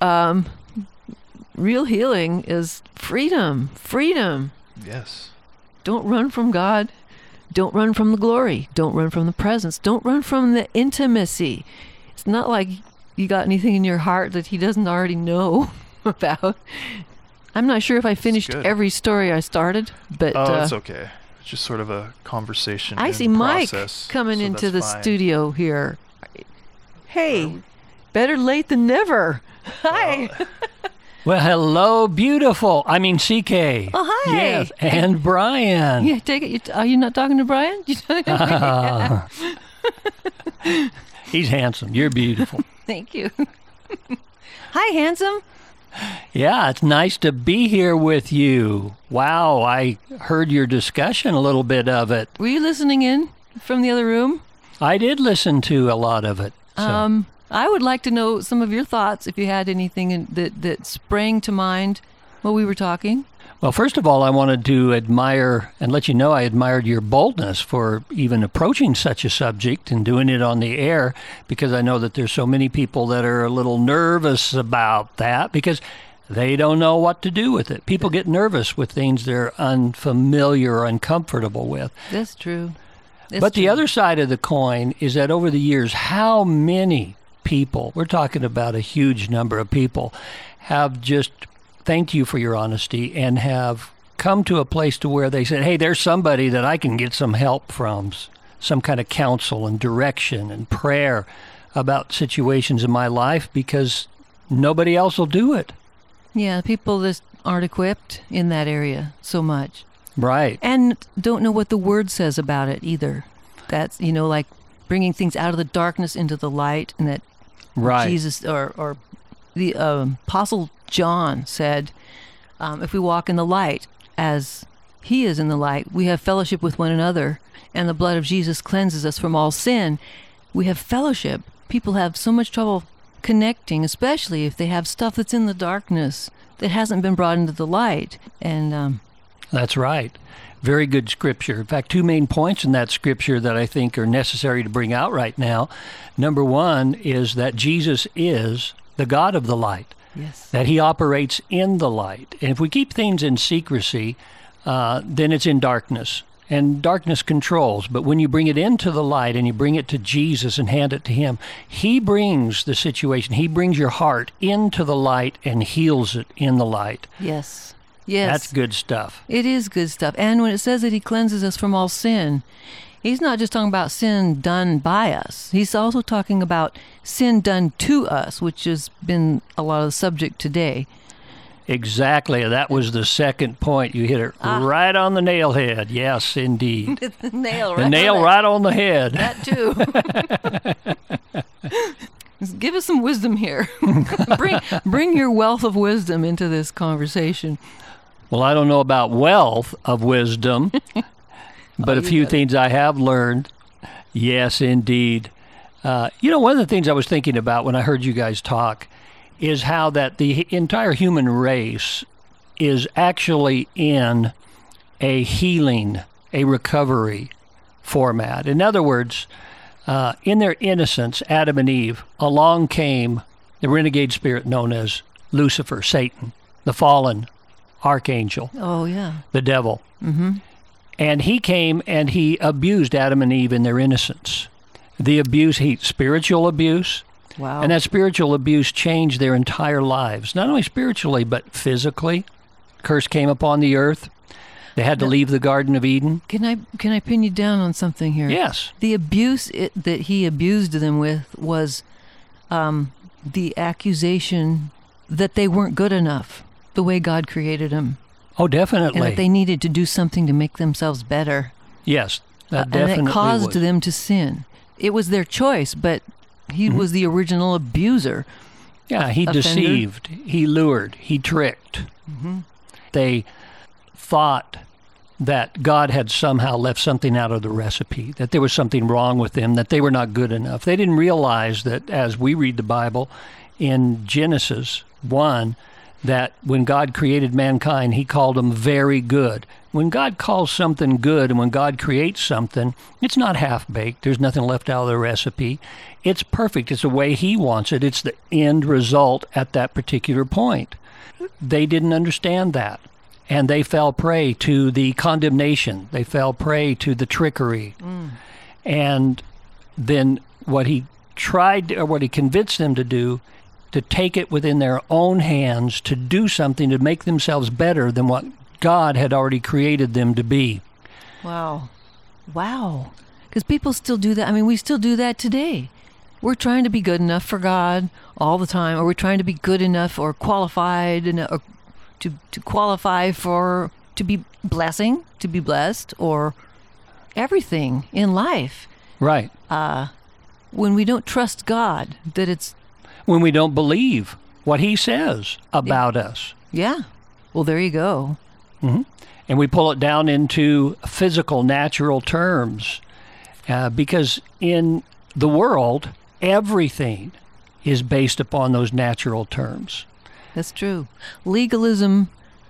Real healing is freedom. Freedom. Yes. Don't run from God. Don't run from the glory. Don't run from the presence. Don't run from the intimacy. It's not like you got anything in your heart that he doesn't already know about. I'm not sure if I finished good. every story I started, but It's okay. It's just sort of a conversation. I in see Mike process, coming so into that's the fine. studio here. Hey, better late than never. Hi. Well, hello, beautiful. I mean, CK. Oh, hi. Yes, and Brian. Yeah, take it. Are you not talking to Brian? You talking to Brian? He's handsome. You're beautiful. Thank you. Hi, handsome. Yeah, it's nice to be here with you. Wow, I heard your discussion, a little bit of it. Were you listening in from the other room? I did listen to a lot of it. So. I would like to know some of your thoughts, if you had anything that sprang to mind while we were talking. Well, first of all, I wanted to admire and let you know I admired your boldness for even approaching such a subject and doing it on the air, because I know that there's so many people that are a little nervous about that because they don't know what to do with it. People get nervous with things they're unfamiliar or uncomfortable with. That's true. But the other side of the coin is that over the years, how many people, we're talking about a huge number of people, have just thanked you for your honesty and have come to a place to where they said, hey, there's somebody that I can get some help from, some kind of counsel and direction and prayer about situations in my life because nobody else will do it. Yeah, people that aren't equipped in that area so much. Right. And don't know what the word says about it either. That's, like bringing things out of the darkness into the light, and that Right. Jesus or the Apostle John said, if we walk in the light as he is in the light, we have fellowship with one another, and the blood of Jesus cleanses us from all sin. We have fellowship. People have so much trouble connecting, especially if they have stuff that's in the darkness that hasn't been brought into the light. And That's right. Very good scripture. In fact, two main points in that scripture that I think are necessary to bring out right now. Number one is that Jesus is the God of the light, yes, that he operates in the light. And if we keep things in secrecy, then it's in darkness. And darkness controls. But when you bring it into the light and you bring it to Jesus and hand it to him, he brings the situation, he brings your heart into the light and heals it in the light. yes, yes. That's good stuff. It is good stuff. And when it says that he cleanses us from all sin, he's not just talking about sin done by us. He's also talking about sin done to us, which has been a lot of the subject today. Exactly. That was the second point. You hit it right on the nail head. Yes, indeed. The nail, The nail right on the head. That too. Give us some wisdom here. bring your wealth of wisdom into this conversation. Well, I don't know about wealth of wisdom, but a few things I have learned. Yes, indeed. One of the things I was thinking about when I heard you guys talk is how that the entire human race is actually in a healing, a recovery format. In other words, in their innocence, Adam and Eve, along came the renegade spirit known as Lucifer, Satan, the fallen archangel, Oh, yeah. the devil. Mm-hmm. And he came and he abused Adam and Eve in their innocence. The abuse, spiritual abuse, Wow. and that spiritual abuse changed their entire lives, not only spiritually, but physically. Curse came upon the earth. They had to leave the Garden of Eden. Can I pin you down on something here? Yes. The abuse that he abused them with was the accusation that they weren't good enough the way God created them. Oh, definitely. And that they needed to do something to make themselves better. Yes, that definitely and it caused was. them to sin. It was their choice, but he was the original abuser. Yeah, he offender. deceived, he lured, he tricked. They thought that God had somehow left something out of the recipe, that there was something wrong with them, that they were not good enough. They didn't realize that as we read the Bible in Genesis 1, that when God created mankind, he called them very good. When God calls something good and when God creates something, it's not half-baked. There's nothing left out of the recipe. It's perfect. It's the way he wants it. It's the end result at that particular point. They didn't understand that, and they fell prey to the condemnation. They fell prey to the trickery. And then what he convinced them to do, to take it within their own hands, to do something to make themselves better than what God had already created them to be. Wow. Because people still do that. I mean, we still do that today. We're trying to be good enough for God all the time, or we're trying to be good enough or qualified enough, or to qualify for, to be blessing, to be blessed, or everything in life. Right. When we don't trust God, that it's, When we don't believe what he says about us. yeah. Well, there you go. And we pull it down into physical, natural terms. Because in the world, everything is based upon those natural terms. That's true. Legalism,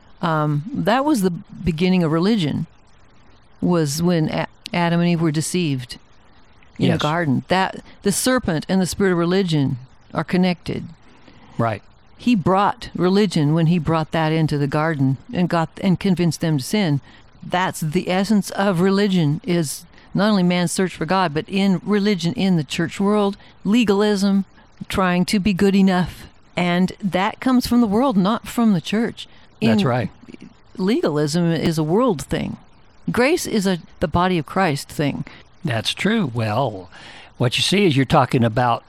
that was the beginning of religion, was when Adam and Eve were deceived in the Yes. garden. That the serpent and the spirit of religion are connected. Right. He brought religion when he brought that into the garden and convinced them to sin. That's the essence of religion, is not only man's search for God, but in religion in the church world, legalism, trying to be good enough. And that comes from the world, not from the church. That's right. Legalism is a world thing. Grace is the body of Christ thing. That's true. Well, what you see is you're talking about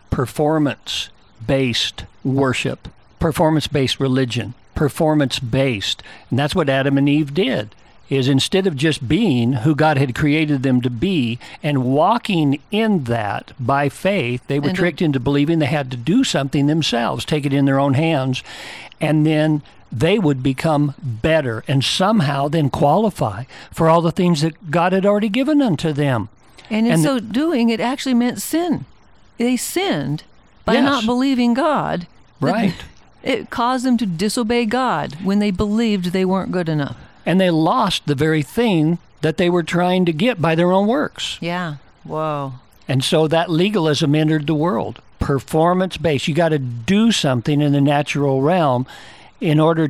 performance-based worship, performance-based religion, performance-based. And that's what Adam and Eve did, is instead of just being who God had created them to be and walking in that by faith, they were And tricked into believing they had to do something themselves, take it in their own hands, and then they would become better and somehow then qualify for all the things that God had already given unto them. And in And so doing, it actually meant sin. They sinned by Yes. not believing God. Right. It caused them to disobey God when they believed they weren't good enough. And they lost the very thing that they were trying to get by their own works. Yeah. Whoa. And so that legalism entered the world. Performance-based. You got to do something in the natural realm in order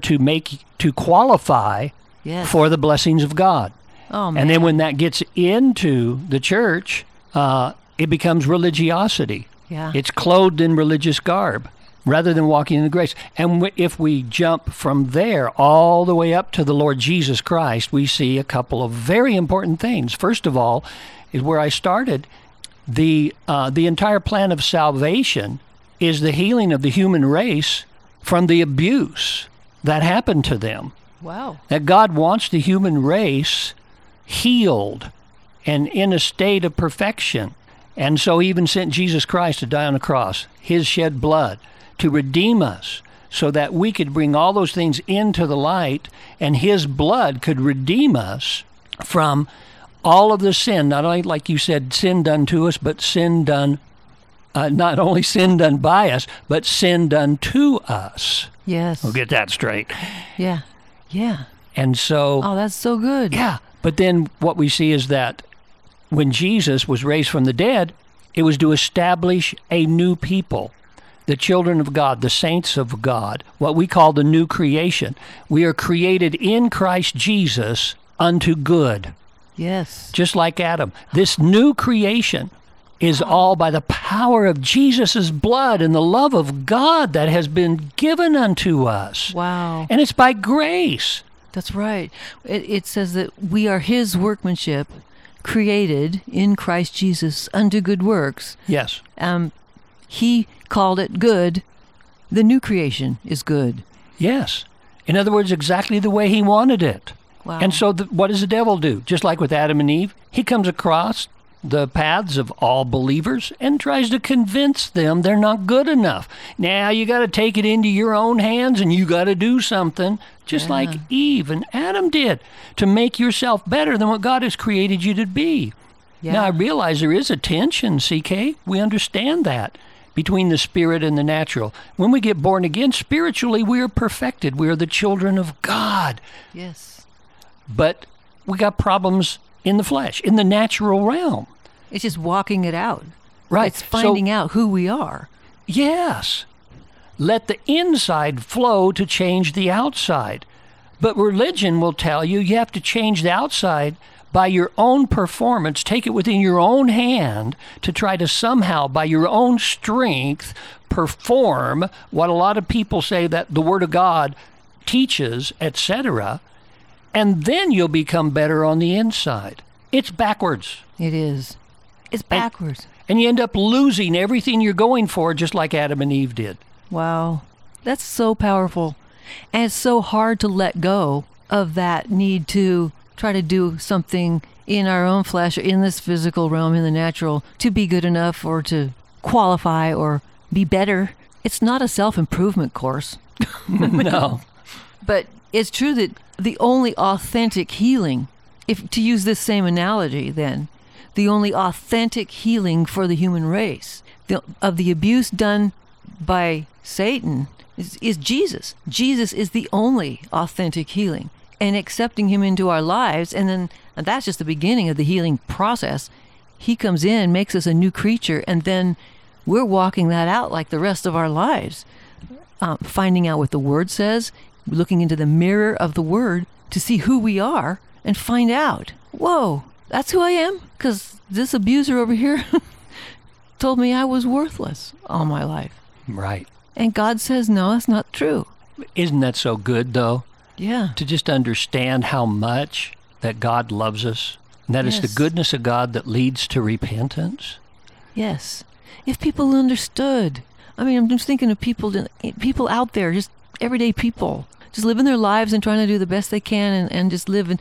to qualify Yes. for the blessings of God. Oh, man. And then when that gets into the church, it becomes religiosity. Yeah. It's clothed in religious garb rather than walking in the grace. And if we jump from there all the way up to the Lord Jesus Christ, we see a couple of very important things. First of all, is where I started. The entire plan of salvation is the healing of the human race from the abuse that happened to them. Wow. That God wants the human race healed and in a state of perfection. And so he even sent Jesus Christ to die on the cross, his shed blood, to redeem us so that we could bring all those things into the light, and his blood could redeem us from all of the sin, not only, like you said, sin done to us, but sin done, not only sin done by us, but sin done to us. Yes. We'll get that straight. Yeah. Yeah. And so... Oh, that's so good. Yeah, but then what we see is that when Jesus was raised from the dead, it was to establish a new people, the children of God, the saints of God, what we call the new creation. We are created in Christ Jesus unto good, Yes. just like Adam. This new creation is all by the power of Jesus' blood and the love of God that has been given unto us. Wow. And it's by grace. That's right. It says that we are his workmanship, created in Christ Jesus unto good works. Yes. He called it good. The new creation is good. Yes. In other words, exactly the way he wanted it. Wow. And so what does the devil do? Just like with Adam and Eve, he comes across the paths of all believers and tries to convince them they're not good enough. Now you got to take it into your own hands and you got to do something, just like Eve and Adam did, to make yourself better than what God has created you to be. Yeah. Now I realize there is a tension, CK. We understand that, between the spirit and the natural. When we get born again, spiritually we are perfected. We are the children of God. Yes. But we got problems in the flesh, in the natural realm. It's just walking it out. Right. It's finding out who we are. Yes. Let the inside flow to change the outside. But religion will tell you you have to change the outside by your own performance, take it within your own hand to try to somehow, by your own strength, perform what a lot of people say that the Word of God teaches, etc., and then you'll become better on the inside. It's backwards. It is. It's backwards. And you end up losing everything you're going for, just like Adam and Eve did. Wow. That's so powerful. And it's so hard to let go of that need to try to do something in our own flesh or in this physical realm, in the natural, to be good enough or to qualify or be better. It's not a self-improvement course. No. But it's true that the only authentic healing, if to use this same analogy then, the only authentic healing for the human race of the abuse done by Satan is Jesus. Jesus is the only authentic healing. And accepting him into our lives, and that's just the beginning of the healing process. He comes in, makes us a new creature, and then we're walking that out like the rest of our lives. Finding out what the Word says, looking into the mirror of the Word to see who we are and find out, whoa, that's who I am? Because this abuser over here told me I was worthless all my life. Right. And God says, no, that's not true. Isn't that so good, though? Yeah. To just understand how much that God loves us, and that it's the Yes. goodness of God that leads to repentance. Yes. If people understood. I mean, I'm just thinking of people out there, just everyday people, just living their lives and trying to do the best they can and just live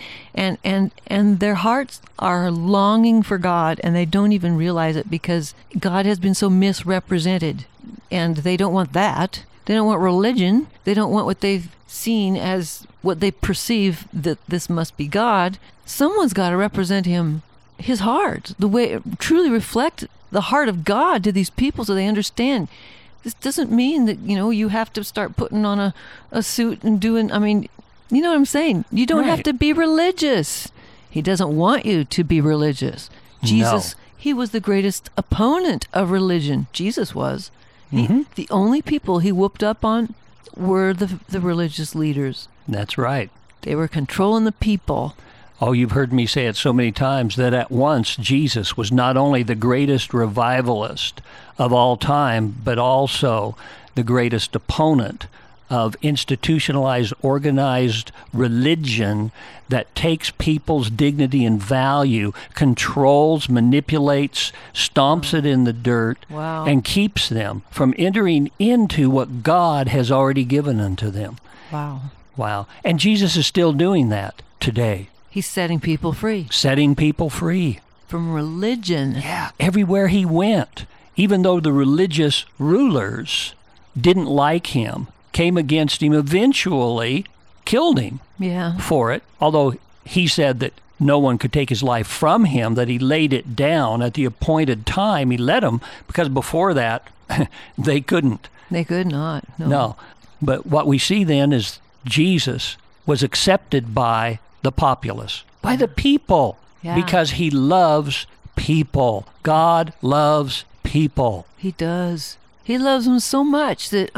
and their hearts are longing for God and they don't even realize it because God has been so misrepresented and they don't want that. They don't want religion. They don't want what they've seen as what they perceive that this must be God. Someone's got to represent his heart, the way truly reflect the heart of God to these people so they understand. This doesn't mean that, you have to start putting on a suit and doing, you know what I'm saying? You don't have Right. to be religious. He doesn't want you to be religious. Jesus, he was the greatest opponent of religion. Jesus was. The only people he whooped up on were the religious leaders. That's right. They were controlling the people. Oh, you've heard me say it so many times that at once Jesus was not only the greatest revivalist of all time, but also the greatest opponent of institutionalized, organized religion that takes people's dignity and value, controls, manipulates, stomps it in the dirt, Wow. and keeps them from entering into what God has already given unto them. Wow. Wow. And Jesus is still doing that today, He's setting people free setting people free. from religion. Yeah, everywhere he went, even though the religious rulers didn't like him, came against him, eventually killed him Yeah. for it, although he said that no one could take his life from him, that he laid it down at the appointed time. He let him, because before that, they couldn't. They could not. No. But what we see then is Jesus was accepted by the populace, by the people, Yeah. because he loves people. God loves people. He does. He loves them so much that,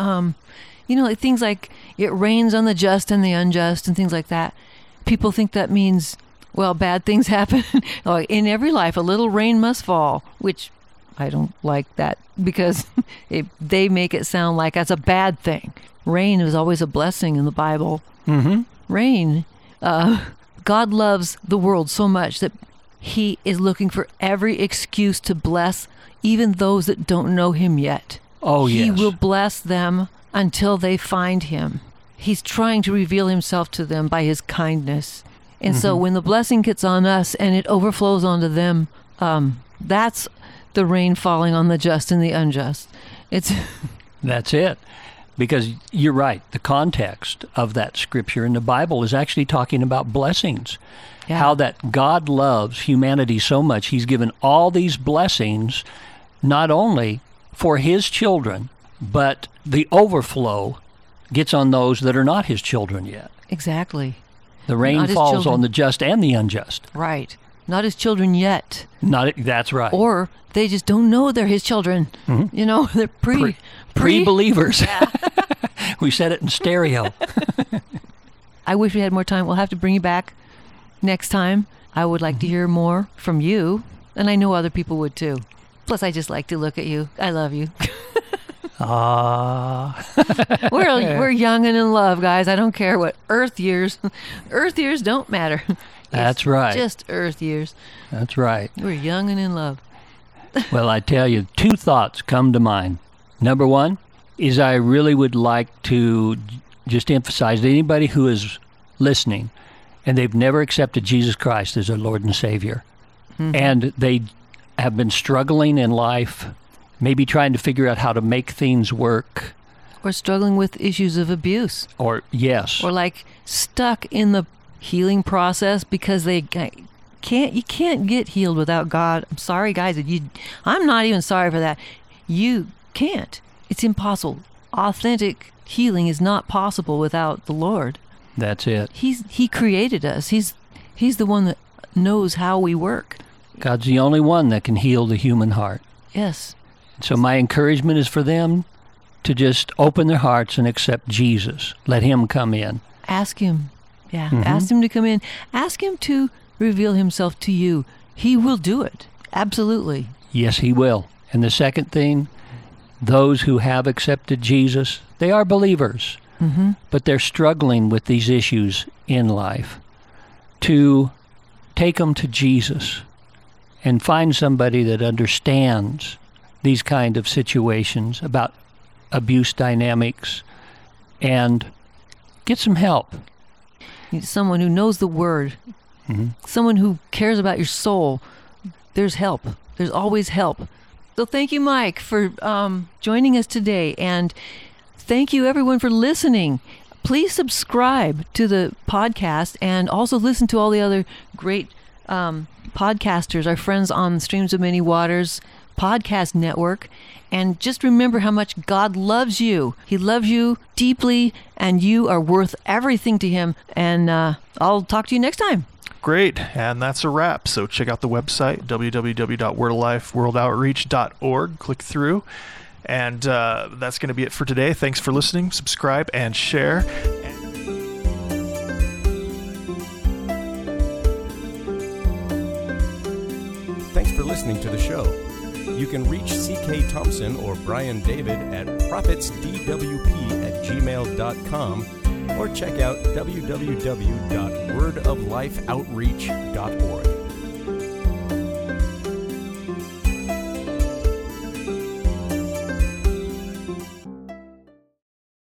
like things like it rains on the just and the unjust and things like that. People think that means, well, bad things happen. Like in every life, a little rain must fall, which I don't like that because they make it sound like that's a bad thing. Rain is always a blessing in the Bible. Mm-hmm. Rain God loves the world so much that he is looking for every excuse to bless even those that don't know him yet. Oh, yes. He will bless them until they find him. He's trying to reveal himself to them by his kindness. And so when the blessing gets on us and it overflows onto them, that's the rain falling on the just and the unjust. That's it. Because you're right. The context of that scripture in the Bible is actually talking about blessings. Yeah. How that God loves humanity so much, he's given all these blessings, not only for his children, but the overflow gets on those that are not his children yet. Exactly. The rain Not his falls children. on the just and the unjust. Right. Not his children yet. That's right. Or they just don't know they're his children. You know, they're Pre-believers. We said it in stereo. I wish we had more time. We'll have to bring you back next time. I would like to hear more from you, and I know other people would too. Plus, I just like to look at you. I love you. We're young and in love, guys. I don't care what Earth years don't matter. That's right. Just Earth years. That's right. We're young and in love. Well, I tell you, two thoughts come to mind. Number one is I really would like to just emphasize that anybody who is listening and they've never accepted Jesus Christ as their Lord and Savior, and they have been struggling in life, maybe trying to figure out how to make things work. Or struggling with issues of abuse. Or, yes. Or like stuck in the healing process because you can't get healed without God. I'm sorry, guys. I'm not even sorry for that. You can't. It's impossible. Authentic healing is not possible without the Lord. That's it. He created us. He's the one that knows how we work. God's the only one that can heal the human heart. Yes. So my encouragement is for them to just open their hearts and accept Jesus. Let him come in. Ask him. Yeah. Ask him to come in. Ask him to reveal himself to you. He will do it. Absolutely. Yes, he will. And the second thing, those who have accepted Jesus, they are believers, but they're struggling with these issues in life. To take them to Jesus and find somebody that understands these kind of situations about abuse dynamics and get some help. You need someone who knows the word, someone who cares about your soul. There's help. There's always help. So thank you, Mike, for joining us today. And thank you, everyone, for listening. Please subscribe to the podcast and also listen to all the other great podcasters, our friends on Streams of Many Waters podcast network. And just remember how much God loves you. He loves you deeply, and you are worth everything to him. And I'll talk to you next time. Great, and that's a wrap. So check out the website, www.wordoflifeworldoutreach.org. Click through, and that's going to be it for today. Thanks for listening. Subscribe and share. Thanks for listening to the show. You can reach C.K. Thompson or Brian David at prophetsdwp@gmail.com or check out www.wordoflifeoutreach.org.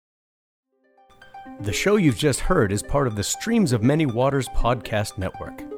The show you've just heard is part of the Streams of Many Waters podcast network.